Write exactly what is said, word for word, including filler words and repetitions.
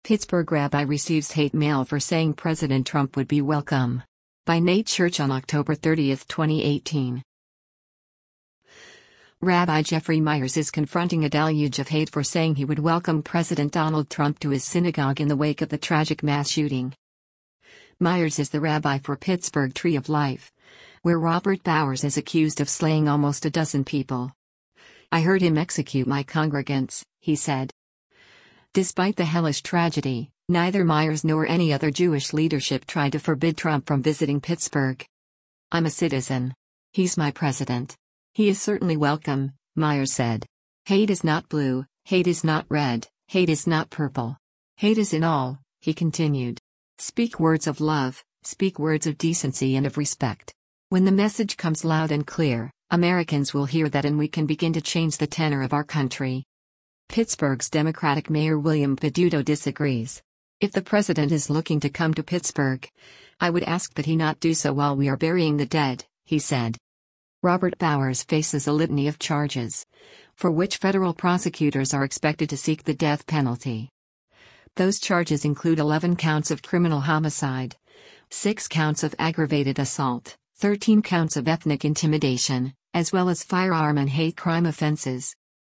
Pittsburgh rabbi receives hate mail for saying President Trump would be welcome. By Nate Church on October thirtieth, twenty eighteen. Rabbi Jeffrey Myers is confronting a deluge of hate for saying he would welcome President Donald Trump to his synagogue in the wake of the tragic mass shooting. Myers is the rabbi for Pittsburgh Tree of Life, where Robert Bowers is accused of slaying almost a dozen people. "I heard him execute my congregants," he said. Despite the hellish tragedy, neither Myers nor any other Jewish leadership tried to forbid Trump from visiting Pittsburgh. "I'm a citizen. He's my president. He is certainly welcome," Myers said. "Hate is not blue, hate is not red, hate is not purple. Hate is in all," he continued. "Speak words of love, speak words of decency and of respect. When the message comes loud and clear, Americans will hear that and we can begin to change the tenor of our country." Pittsburgh's Democratic Mayor William Peduto disagrees. "If the president is looking to come to Pittsburgh, I would ask that he not do so while we are burying the dead," he said. Robert Bowers faces a litany of charges, for which federal prosecutors are expected to seek the death penalty. Those charges include eleven counts of criminal homicide, six counts of aggravated assault, thirteen counts of ethnic intimidation, as well as firearm and hate crime offenses.